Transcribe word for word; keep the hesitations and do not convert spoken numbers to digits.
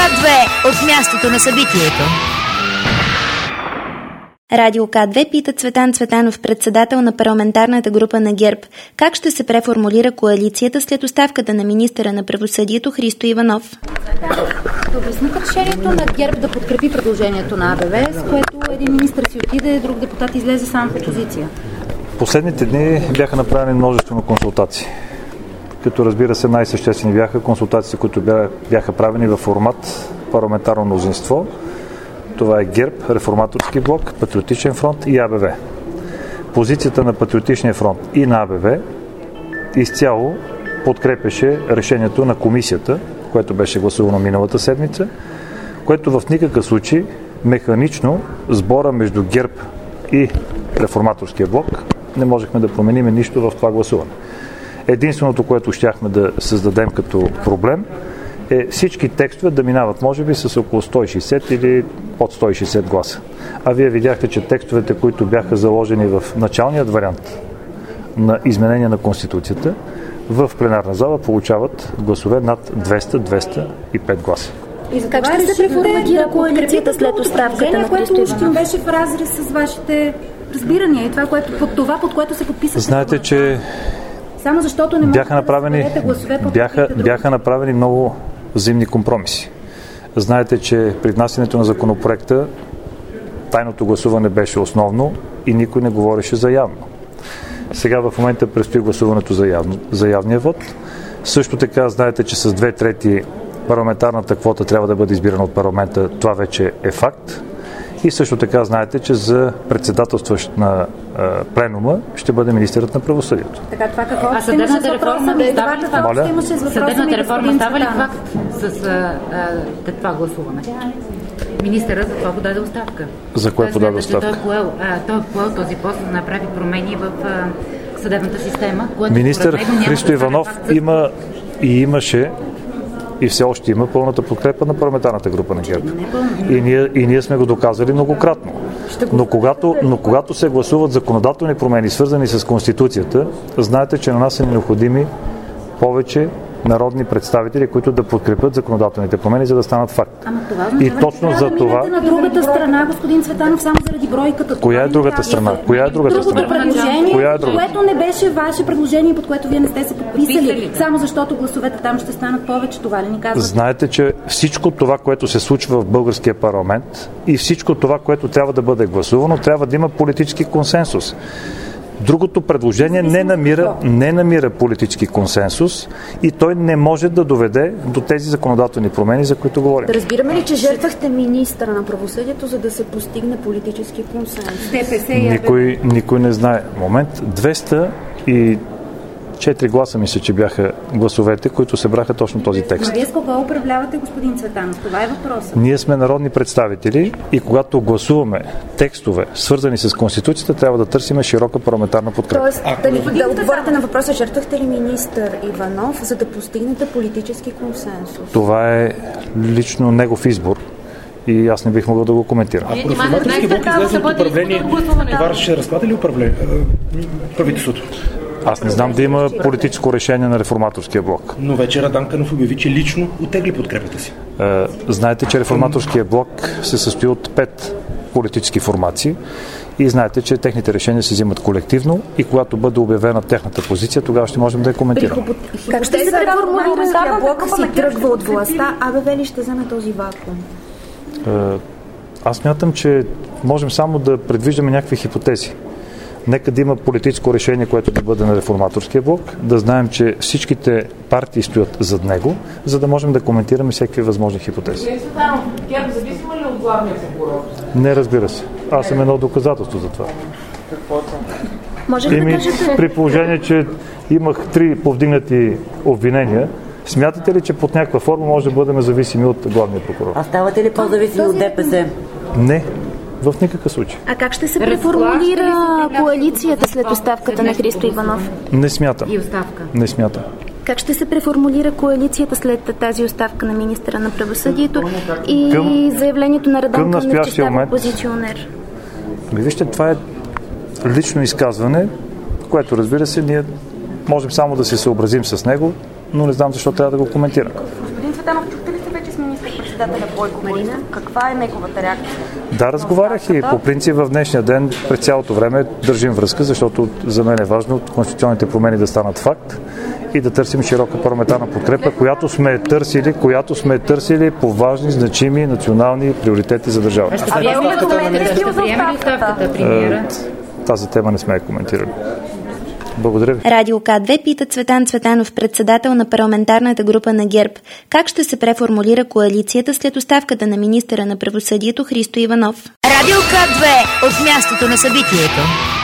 две от мястото на събитието. Радио К две пита Цветан Цветанов, председател на парламентарната група на ГЕРБ. Как ще се преформулира коалицията след оставката на министъра на правосъдието Христо Иванов? Да обяснат решението на ГЕРБ да подкрепи предложението на АБВ, с което един министър си отиде, друг депутат излезе сам в опозиция. Последните дни бяха направени множествено консултации. Като разбира се, най-съществени бяха консултациите, които бяха правени във формат парламентарно мнозинство. Това е ГЕРБ, Реформаторски блок, Патриотичен фронт и АБВ. Позицията на Патриотичния фронт и на АБВ изцяло подкрепеше решението на комисията, което беше гласувано миналата седмица, което в никакъв случай механично сбора между ГЕРБ и Реформаторския блок не можехме да променим нищо в това гласуване. Единственото, което щяхме да създадем като проблем, е всички текстове да минават, може би, с около сто и шейсет или под сто и шейсет гласа. А вие видяхте, че текстовете, които бяха заложени в началният вариант на изменение на Конституцията, в пленарна зала получават гласове над двеста до двеста и пет гласа. И за как ще се преформатира коалицията след оставката на Христо Иванов? Което беше в разрез с вашите разбирания и това, което, под това, под което се подписахте. Знаете, че само защото не бяха направени, да гласове, бяха, бяха направени много взаимни компромиси. Знаете, че при внасянето на законопроекта тайното гласуване беше основно и никой не говореше за явно. Сега в момента предстои гласуването за, явно, за явния вод. Също така знаете, че с две трети парламентарната квота трябва да бъде избирана от парламента. Това вече е факт. И също така знаете, че за председателстващ на а, пленума ще бъде министърът на правосъдието. Така, това какво? А съдебната реформа не става ли факт? Съдебната реформа става ли факт с а, а, това гласуване? Министърът за това подаде оставка. За кое подаде оставка? Той е поел, а, той е поел този пост да направи промени в а, съдебната система. Министър Христо Иванов има и имаше и все още има пълната подкрепа на парламентарната група на ГЕРБ. И ние, и ние сме го доказали многократно. Но когато, но когато се гласуват законодателни промени, свързани с Конституцията, знаете, че на нас са необходими повече народни представители, които да подкрепят законодателните промени, за да станат факт. Ама това и точно за това... на другата страна, господин Цветанов, само заради бройката. Коя е другата страна? Коя е другата страна? Предложение, Коя е другата? което не беше ваше предложение, под което вие не сте се подписали, само защото гласовете там ще станат повече, това ли ни казвате? Знаете, че всичко това, което се случва в българския парламент и всичко това, което трябва да бъде гласувано, трябва да има политически консенсус. Другото предложение не намира, не намира политически консенсус и той не може да доведе до тези законодателни промени, за които говорим. Да разбираме ли, че жертвахте министъра на правосъдието, за да се постигне политически консенсус? ДПС Никой, никой не знае. Момент, двеста и четири гласа мисля, че бяха гласовете, които събраха точно този текст. Но вие с кого управлявате, господин Цветанов? Това е въпросът. Ние сме народни представители и когато гласуваме текстове, свързани с Конституцията, трябва да търсиме широка парламентарна подкрепа. Тоест, да, ли, да отговорите на въпроса, жертвахте ли министър Иванов, за да постигнете политически консенсус? Това е лично негов избор и аз не бих могъл да го коментирам. Ако Реформаторски блок излезе от управление, това ще разклада ли управление, правителството? Аз не знам да има политическо решение на Реформаторския блок. Но вече Радан Кънев обяви, че лично оттегли подкрепата си. Е, знаете, че Реформаторския блок се състои от пет политически формации и знаете, че техните решения се взимат колективно и когато бъде обявена техната позиция, тогава ще можем да я коментираме. Как ще се Реформаторския блок си тръгва от властта, АБВ ли ще вземе този вакуум? Е, аз смятам, че можем само да предвиждаме някакви хипотези. Нека да има политическо решение, което да бъде на Реформаторския блок, да знаем, че всичките партии стоят зад него, за да можем да коментираме всякакви възможни хипотези. ГЕРБ зависима ли от главния прокурор? Не, разбира се. Аз съм едно доказателство за това. Какво Може ли да кажете? При положение, че имах три повдигнати обвинения, смятате ли, че под някаква форма може да бъдем зависими от главния прокурор? А ставате ли по-зависими от ДПС? Не. В никакъв случай. А как ще се преформулира коалицията след оставката на Христо Иванов? Не смятам. И оставка. Не смятам. Как ще се преформулира коалицията след тази оставка на министъра на правосъдието и към, настоящия Радан Кънев, че става опозиционер? Вижте, това е лично изказване, което, разбира се, ние можем само да се съобразим с него, но не знам защо трябва да го коментирам. Господин Цветанов, чухте ли се вече с министър-председателя Бойко Борисов? Каква е неговата реакция? Да, разговарях и по принцип в днешния ден през цялото време държим връзка, защото за мен е важно конституционните промени да станат факт и да търсим широка парламентарна подкрепа, която сме търсили, която сме търсили по важни, значими национални приоритети за държавата. А вие приемете ли оставката, премиера? Тази тема не сме я коментирали. Благодаря ви. Радио К две пита Цветан Цветанов, председател на парламентарната група на ГЕРБ, как ще се преформулира коалицията след оставката на министъра на правосъдието Христо Иванов. Радио К две от мястото на събитието.